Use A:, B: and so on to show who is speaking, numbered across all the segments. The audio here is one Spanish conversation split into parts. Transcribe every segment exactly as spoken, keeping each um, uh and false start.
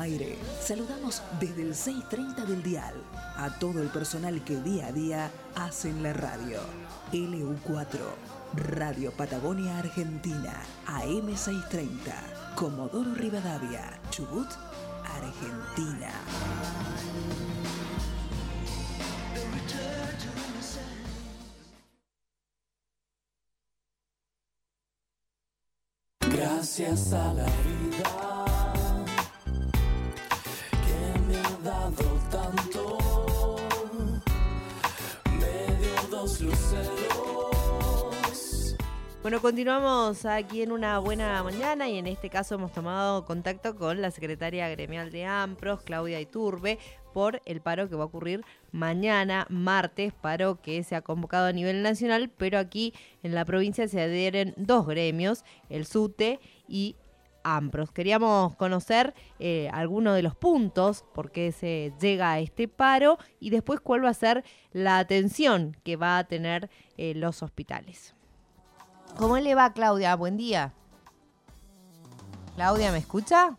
A: aire. Saludamos desde el seiscientos treinta del dial a todo el personal que día a día hacen la radio. L U cuatro, Radio Patagonia Argentina, A M seiscientos treinta, Comodoro Rivadavia, Chubut, Argentina.
B: Gracias a la vida que me ha dado tanto, me dio dos luceros.
C: Bueno, continuamos aquí en una buena mañana y en este caso hemos tomado contacto con la secretaria gremial de AMPROS, Claudia Iturbe, por el paro que va a ocurrir mañana, martes, paro que se ha convocado a nivel nacional, pero aquí en la provincia se adhieren dos gremios, el SUTE y AMPROS. Queríamos conocer eh, algunos de los puntos por qué se llega a este paro y después cuál va a ser la atención que va a tener eh, los hospitales. ¿Cómo le va, Claudia? Buen día. Claudia, ¿me escucha?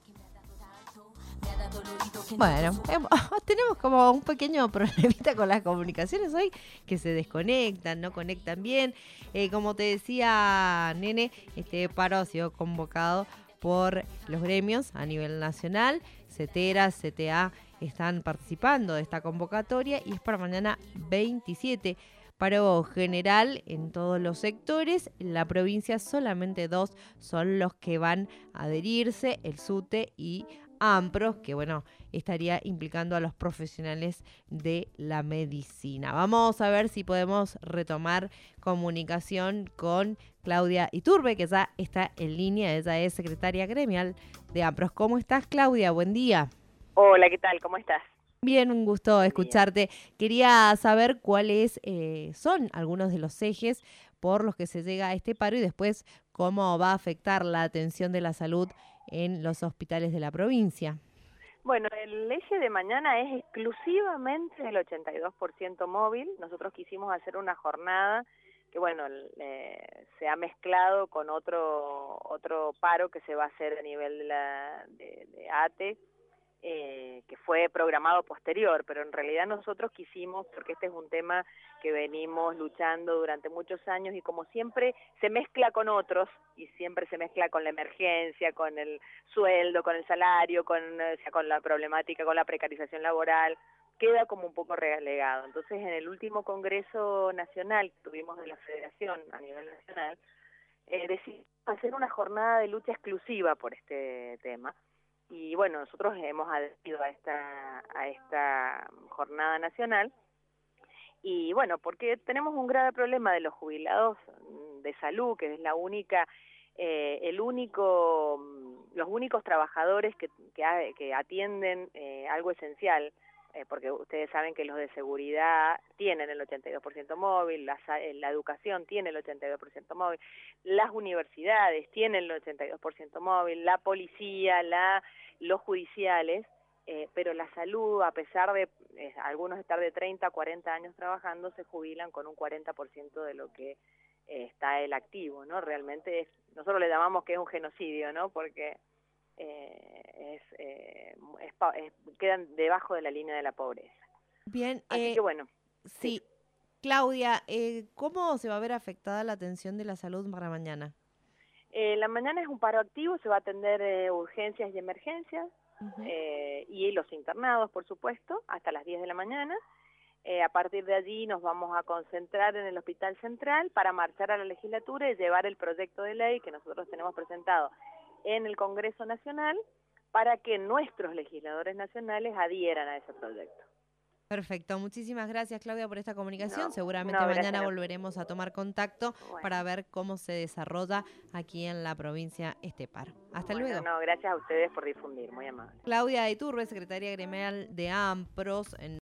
C: Bueno, eh, tenemos como un pequeño problemita con las comunicaciones hoy, que se desconectan, no conectan bien. Eh, como te decía, Nene, este paro ha sido convocado por los gremios a nivel nacional. CETERA, C T A están participando de esta convocatoria y es para mañana veintisiete. Paro general en todos los sectores. En la provincia solamente dos son los que van a adherirse, el SUTE y AMPROS, que bueno, estaría implicando a los profesionales de la medicina. Vamos a ver si podemos retomar comunicación con Claudia Iturbe, que ya está en línea. Ella es secretaria gremial de AMPROS. ¿Cómo estás, Claudia? Buen día.
D: Hola, ¿qué tal? ¿Cómo estás?
C: Bien, un gusto escucharte. Quería saber cuáles eh, son algunos de los ejes por los que se llega a este paro y después cómo va a afectar la atención de la salud en los hospitales de la provincia.
D: Bueno, el eje de mañana es exclusivamente el ochenta y dos por ciento móvil. Nosotros quisimos hacer una jornada que, bueno, eh, se ha mezclado con otro otro paro que se va a hacer a nivel de, la, de, de A T E, Eh, que fue programado posterior, pero en realidad nosotros quisimos, porque este es un tema que venimos luchando durante muchos años y como siempre se mezcla con otros y siempre se mezcla con la emergencia, con el sueldo, con el salario, con, o sea, con la problemática, con la precarización laboral, queda como un poco relegado. Entonces en el último Congreso Nacional que tuvimos de la Federación a nivel nacional, eh, decidimos hacer una jornada de lucha exclusiva por este tema. Y bueno, nosotros hemos adherido a esta, a esta jornada nacional y bueno, porque tenemos un grave problema de los jubilados de salud, que es la única, eh, el único, los únicos trabajadores que, que, que atienden eh, algo esencial, eh, porque ustedes saben que los de seguridad tienen el ochenta y dos por ciento móvil, la, la educación tiene el ochenta y dos por ciento móvil, las universidades tienen el ochenta y dos por ciento móvil, la policía, la, los judiciales, eh, pero la salud, a pesar de eh, algunos estar de treinta a cuarenta años trabajando, se jubilan con un cuarenta por ciento de lo que eh, está el activo, ¿no? Realmente es, nosotros le llamamos que es un genocidio, ¿no? Porque eh, es, eh, es, es, quedan debajo de la línea de la pobreza.
C: Bien,
D: así
C: eh,
D: que bueno.
C: Sí, sí. Claudia, eh, ¿cómo se va a ver afectada la atención de la salud para mañana?
D: Eh, la mañana es un paro activo, se va a atender eh, urgencias y emergencias,
C: Uh-huh.
D: eh, y los internados, por supuesto, hasta las diez de la mañana. Eh, a partir de allí nos vamos a concentrar en el Hospital Central para marchar a la legislatura y llevar el proyecto de ley que nosotros tenemos presentado en el Congreso Nacional para que nuestros legisladores nacionales adhieran a ese proyecto.
C: Perfecto, muchísimas gracias, Claudia, por esta comunicación.
D: No,
C: Seguramente
D: no,
C: mañana
D: gracias.
C: volveremos a tomar contacto
D: Bueno.
C: para ver cómo se desarrolla aquí en la provincia este paro. Hasta
D: bueno,
C: luego.
D: No, gracias a ustedes por difundir, muy amable.
C: Claudia Iturbe, secretaria gremial de AMPROS. En